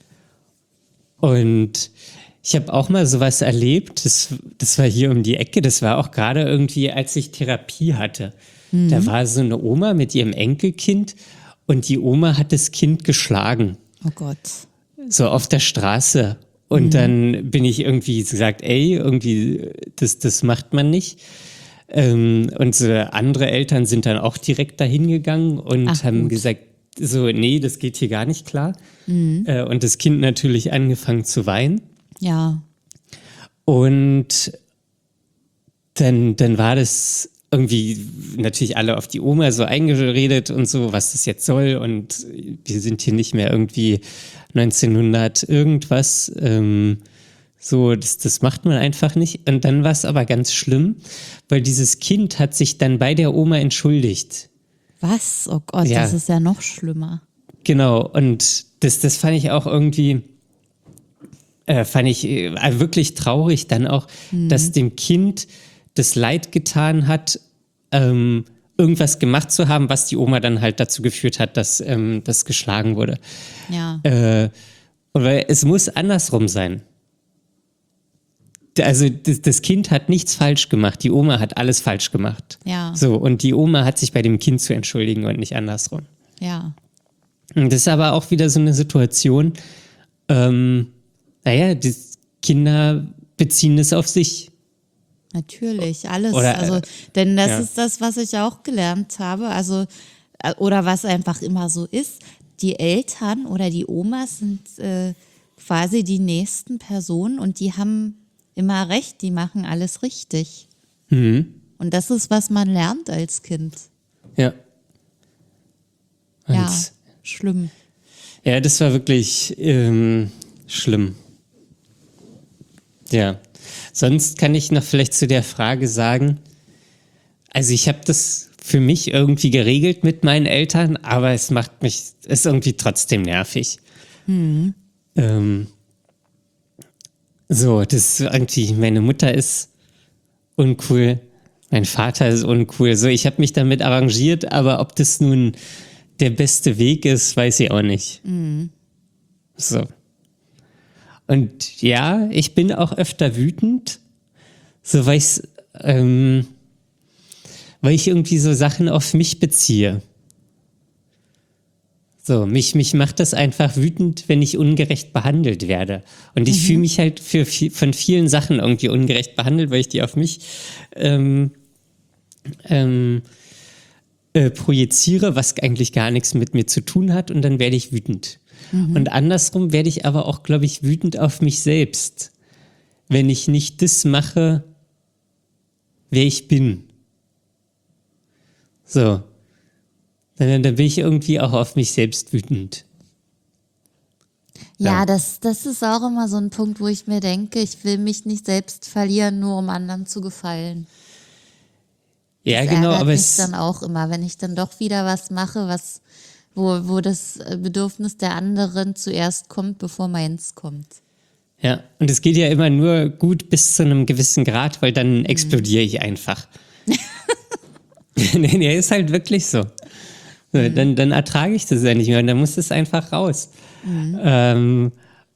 und ich habe auch mal sowas erlebt, das, das war hier um die Ecke, das war auch gerade irgendwie, als ich Therapie hatte. Mhm. Da war so eine Oma mit ihrem Enkelkind und die Oma hat das Kind geschlagen. Oh Gott. So auf der Straße. Und mhm. dann bin ich irgendwie gesagt, ey, irgendwie, das, das macht man nicht. Ähm, unsere andere Eltern sind dann auch direkt dahin gegangen und Ach, haben gut. gesagt, so, nee, das geht hier gar nicht klar. Äh, und das Kind natürlich angefangen zu weinen. Ja. Und dann, dann war das irgendwie natürlich alle auf die Oma so eingeredet und so, was das jetzt soll. Und wir sind hier nicht mehr irgendwie neunzehnhundert irgendwas. Ähm, so, das, das macht man einfach nicht. Und dann war es aber ganz schlimm, weil dieses Kind hat sich dann bei der Oma entschuldigt. Was? Oh Gott, Ja. das ist ja noch schlimmer. Genau, und das, das fand ich auch irgendwie, äh, fand ich äh, wirklich traurig dann auch, dass dem Kind das Leid getan hat, ähm, irgendwas gemacht zu haben, was die Oma dann halt dazu geführt hat, dass ähm, das geschlagen wurde. Ja. Äh, und weil es muss andersrum sein. Also das, das Kind hat nichts falsch gemacht, die Oma hat alles falsch gemacht. Ja. So, und die Oma hat sich bei dem Kind zu entschuldigen und nicht andersrum. Ja. Und das ist aber auch wieder so eine Situation, ähm, naja, die Kinder beziehen es auf sich. Natürlich, alles. Oder, äh, also, denn das ja. ist das, was ich auch gelernt habe. Also, äh, oder was einfach immer so ist. Die Eltern oder die Omas sind äh, quasi die nächsten Personen und die haben immer recht, die machen alles richtig. Mhm. Und das ist, was man lernt als Kind. Ja. Und Ja, schlimm. ja, das war wirklich ähm, schlimm. Ja. Sonst kann ich noch vielleicht zu der Frage sagen, also ich habe das für mich irgendwie geregelt mit meinen Eltern, aber es macht mich, ist irgendwie trotzdem nervig. Mhm. Ähm, so, das ist irgendwie, meine Mutter ist uncool, mein Vater ist uncool. So, ich habe mich damit arrangiert, aber ob das nun der beste Weg ist, weiß ich auch nicht. Mhm. So. Und ja, ich bin auch öfter wütend, so weil, ich's, ähm, weil ich irgendwie so Sachen auf mich beziehe. So, mich, mich macht das einfach wütend, wenn ich ungerecht behandelt werde. Und ich fühle mich halt für, viel- von vielen Sachen irgendwie ungerecht behandelt, weil ich die auf mich ähm, ähm, äh, projiziere, was eigentlich gar nichts mit mir zu tun hat, und dann werde ich wütend. Und andersrum werde ich aber auch, glaube ich, wütend auf mich selbst, wenn ich nicht das mache, wer ich bin. So. Dann, dann bin ich irgendwie auch auf mich selbst wütend. Ja, Ja. das, das ist auch immer so ein Punkt, wo ich mir denke, ich will mich nicht selbst verlieren, nur um anderen zu gefallen. Ja, Das genau, ärgert aber mich es, dann auch immer, wenn ich dann doch wieder was mache, was, wo, wo das Bedürfnis der anderen zuerst kommt, bevor meins kommt. ja, und es geht ja immer nur gut bis zu einem gewissen Grad, weil dann explodiere ich einfach. Nee, nee, ist halt wirklich so. So, dann, dann ertrage ich das ja nicht mehr und dann muss es einfach raus. Ähm,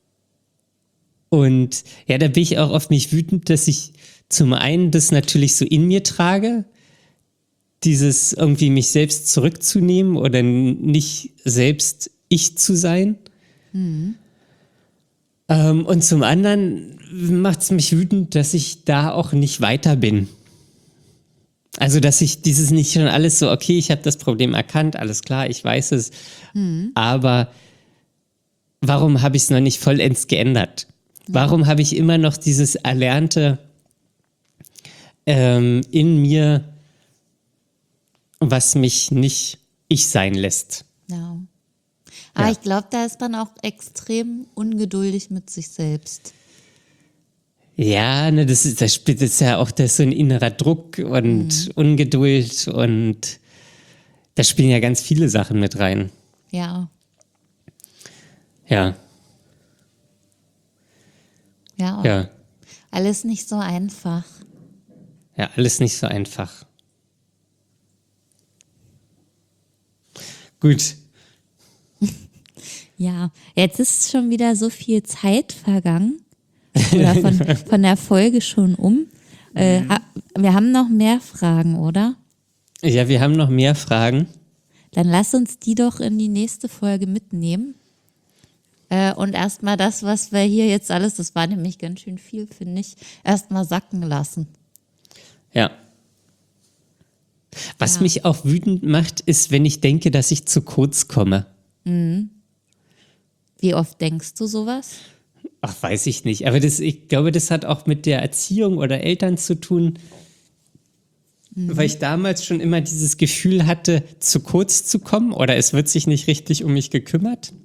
und ja, da bin ich auch auf mich wütend, dass ich zum einen das natürlich so in mir trage, dieses irgendwie mich selbst zurückzunehmen oder n- nicht selbst ich zu sein. Ähm, und zum anderen macht es mich wütend, dass ich da auch nicht weiter bin. Also, dass ich dieses nicht schon alles so, okay, ich habe das Problem erkannt, alles klar, ich weiß es, aber warum habe ich es noch nicht vollends geändert? Warum habe ich immer noch dieses Erlernte ähm, in mir, was mich nicht ich sein lässt? Ja. Aber Ja. ich glaube, da ist man auch extrem ungeduldig mit sich selbst. Ja, ne, das ist, das spielt jetzt ja auch das ist so ein innerer Druck und Ungeduld, und da spielen ja ganz viele Sachen mit rein. Ja, Ja, ja, ja, alles nicht so einfach. ja, alles nicht so einfach. Gut, Ja, jetzt ist schon wieder so viel Zeit vergangen oder von, von der Folge schon um. Äh, ha- wir haben noch mehr Fragen, oder? ja, wir haben noch mehr Fragen. Dann lass uns die doch in die nächste Folge mitnehmen. Äh, und erstmal das, was wir hier jetzt alles, das war nämlich ganz schön viel, finde ich, erstmal sacken lassen. Ja, Was Ja. mich auch wütend macht, ist, wenn ich denke, dass ich zu kurz komme. Wie oft denkst du sowas? Ach, weiß ich nicht. Aber das, ich glaube, das hat auch mit der Erziehung oder Eltern zu tun, weil ich damals schon immer dieses Gefühl hatte, zu kurz zu kommen oder es wird sich nicht richtig um mich gekümmert.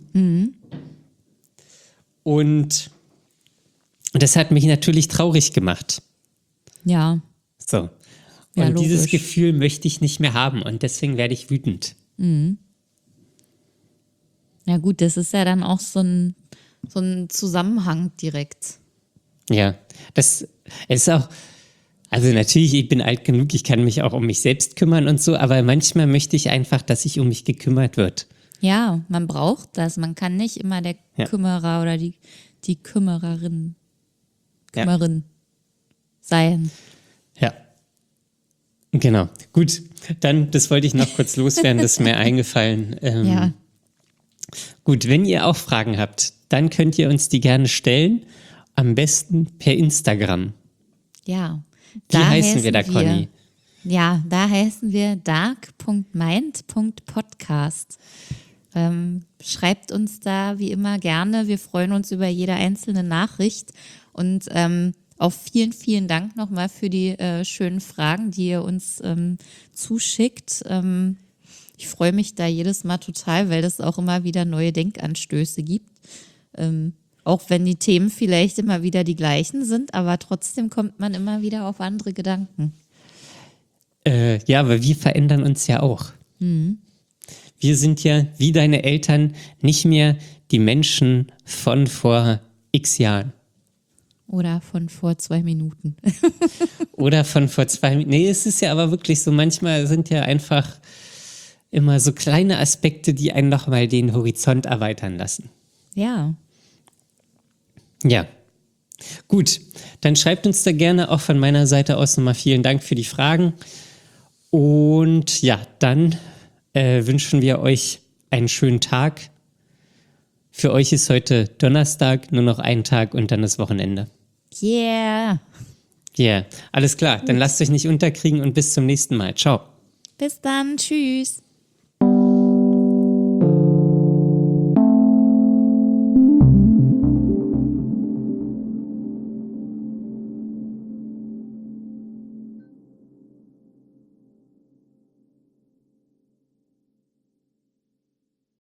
Und das hat mich natürlich traurig gemacht. Ja, So. Ja, Und dieses logisch. Gefühl möchte ich nicht mehr haben und deswegen werde ich wütend. ja gut, das ist ja dann auch so ein, so ein Zusammenhang direkt. Ja, das ist auch, also natürlich, ich bin alt genug, ich kann mich auch um mich selbst kümmern und so, aber manchmal möchte ich einfach, dass sich um mich gekümmert wird. Ja, man braucht das. Man kann nicht immer der Ja. Kümmerer oder die, die Kümmererin, Ja. Kümmerin sein. Ja. Genau. Gut, dann, das wollte ich noch kurz loswerden, das ist mir eingefallen. Ähm, Ja. Gut, wenn ihr auch Fragen habt, dann könnt ihr uns die gerne stellen. Am besten per Instagram. Ja. Wie heißen wir da, Conny? Ja, da heißen wir dark punkt mind punkt podcast. Ähm, schreibt uns da wie immer gerne. Wir freuen uns über jede einzelne Nachricht. Und ähm, auch vielen, vielen Dank nochmal für die äh, schönen Fragen, die ihr uns ähm, zuschickt. Ähm, ich freue mich da jedes Mal total, weil das auch immer wieder neue Denkanstöße gibt. Ähm, auch wenn die Themen vielleicht immer wieder die gleichen sind, aber trotzdem kommt man immer wieder auf andere Gedanken. Äh, ja, aber wir verändern uns ja auch. Wir sind ja, wie deine Eltern, nicht mehr die Menschen von vor x Jahren. Oder von vor zwei Minuten. Oder von vor zwei Minuten. Nee, es ist ja aber wirklich so, manchmal sind ja einfach immer so kleine Aspekte, die einen nochmal den Horizont erweitern lassen. Ja, Ja. Gut, dann schreibt uns da gerne auch von meiner Seite aus nochmal vielen Dank für die Fragen. Und ja, dann äh, wünschen wir euch einen schönen Tag. Für euch ist heute Donnerstag, nur noch ein Tag und dann das Wochenende. yeah. Ja, yeah. Alles klar. Dann lasst euch nicht unterkriegen und bis zum nächsten Mal. Ciao. Bis dann, tschüss.